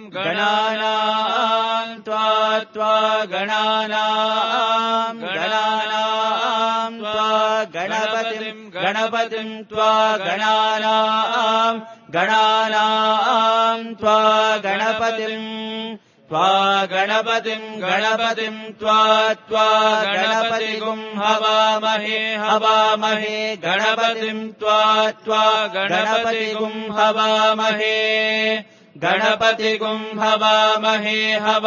गणानाम् त्वा गणानाम् त्वा गणपतिम् त्वा गणानाम् त्वा गणपतिम् त्वा गणपतिगुम् हवामहे गणपतिम् त्वा गणपतिगुम् हवामहे गणपतिगुम् हवामहे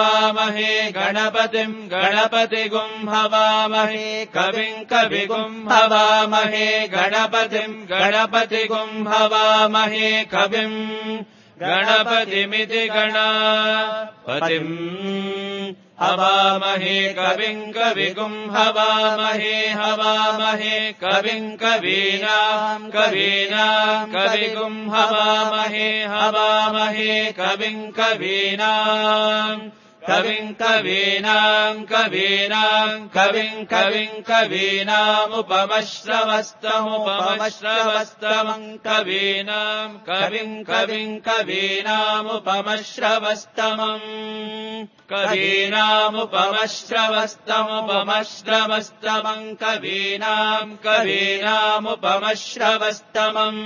गणपतिगुम् हवामहे कविगुम् हवामहे गणपतिगुम् हवामहे कविम् गणपतिमिति गणपतिम् हवामहे कविगुम् हवामहे कविम् कवीनाम् कविगुम् हवामहे कविम् कवीनामुपमश्रवस्तमम् कवीनाम् कवीनामुपमश्रवस्तमम् कवीनामुपमश्रवस्तमम्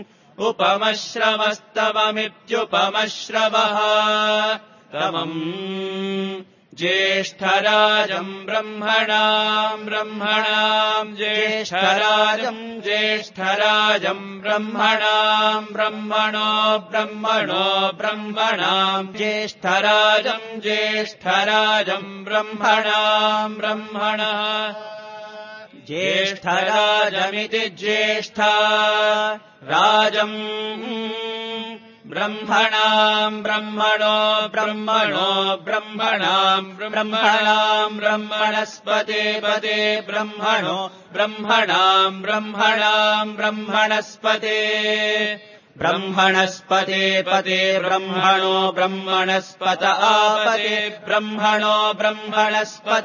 उपमश्रवस्तममित्युपमश्रवः तमम् ज्येष्ठराजम् ब्रह्मणाम् ज्येष्ठराजम् ब्रह्मणाम् ज्येष्ठराजम् ब्रह्मणः ज्येष्ठराजमिति ज्येष्ठा राजम् ब्रह्मणाम् ब्रह्मणस्पते पदे ब्रह्मणस्पते ब्रह्मणस्पत आपते ब्रह्मणस्पत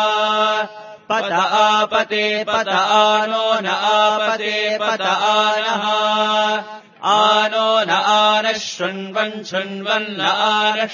आपते पत आनो न आपते पत आनः आनो न आनः शृण्वन् आनः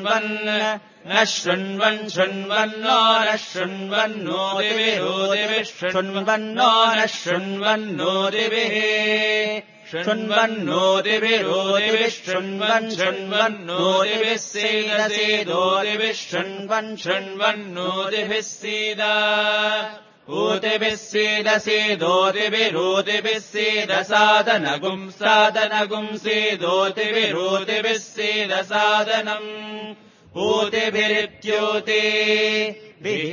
शृण्वन्नो न शृण्वन्नो दिविः शृण्वन्नो न शृण्वन्नो दिविः शृण्वन्नो दिविः शृण्वन्नो दिविः सीदो दिविः शृण्वन्नो दिभिः सीदा ऊतिभिः सीदोतिभिरूतिभिः सीदसादनगुम् सीदोतिभिरूतिभिः सीदसादनम् ऊतिभिरित्योतिभिः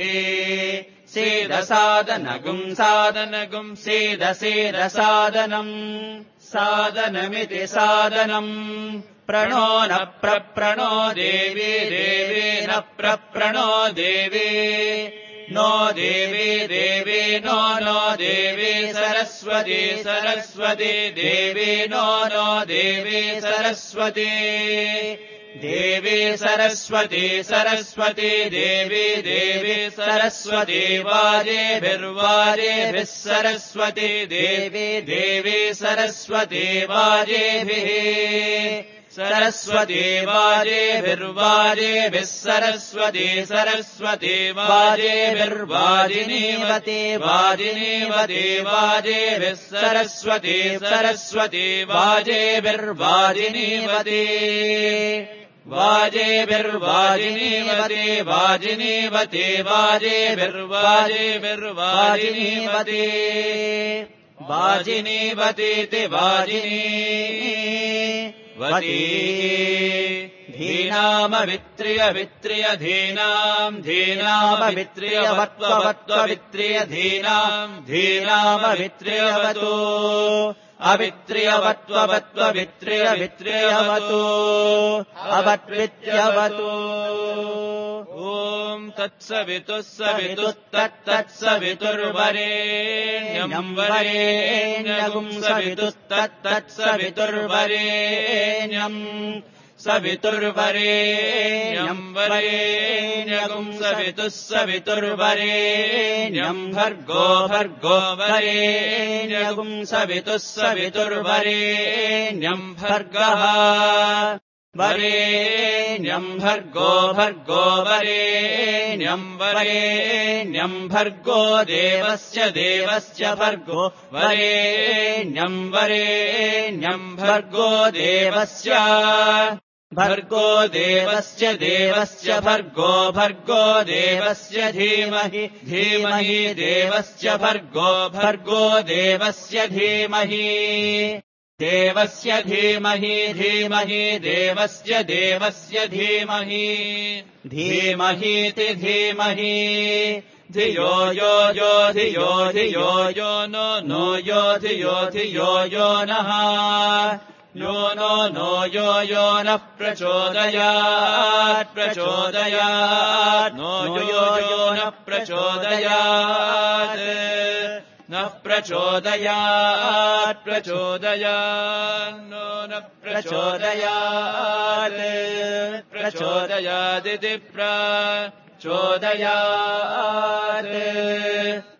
सीदसादनगुम् सीदसादनम् सादनमिति सादनम् प्रणो न प्रप्रणो देवी न प्रप्रणो देवी नो देवी नो देवी सरस्वती देवी नो देवी सरस्वती देवी सरस्वती देवी सरस्वती वाजेभिर्वाजेभिः सरस्वती देवी सरस्वती वाजेभिः सरस्वती वाजेभिर्वाजेभिः सरस्वती वाजेभिर्वाजिनीवती वाजेभिः सरस्वती वाजेभिर्वाजिनीवती वाजिनीवतीति वाजिनीवती धीनामवित्रियवत्ववित्रियधीनामवित्रियवत्ववित्रियधीनामवित्रियवतो अवित्रियवत्ववित्रियवतो अवत्वित्यवतो ॐ तत्सवितुर्वरेण्यम् वरेण्यगुम् सवितुस्तत्सवितुर्वरेण्यम् वरेण्यगुम् सवितुर्वरेण्यम् भर्गो वरेण्यगुम् सवितुर्वरेण्यम् भर्गः वरेण्यम् भर्गो भर्गो वरेण्यम् वरेण्यम् भर्गो देवस्य देवस्य भर्गो वरेण्यम् वरेण्यम् भर्गो देवस्य भर्गो देवस्य देवस्य भर्गो भर्गो देवस्य धीमहि धीमहि देवस्य भर्गो भर्गो देवस्य धीमहि देवस्य धीमहि धीमहि देवस्य देवस्य धीमहि धीमहीति धीमहि धियो यो यो धियो धियो यो नो यो धियो धियो यो नः यो नो यो यो नः प्रचोदयात् प्रचोदयात् नो यो यो नः प्रचोदयात् नः प्रचोदयात् प्रचोदयात् नो नः प्रचोदयात् प्रचोदयादिति प्रचोदयात्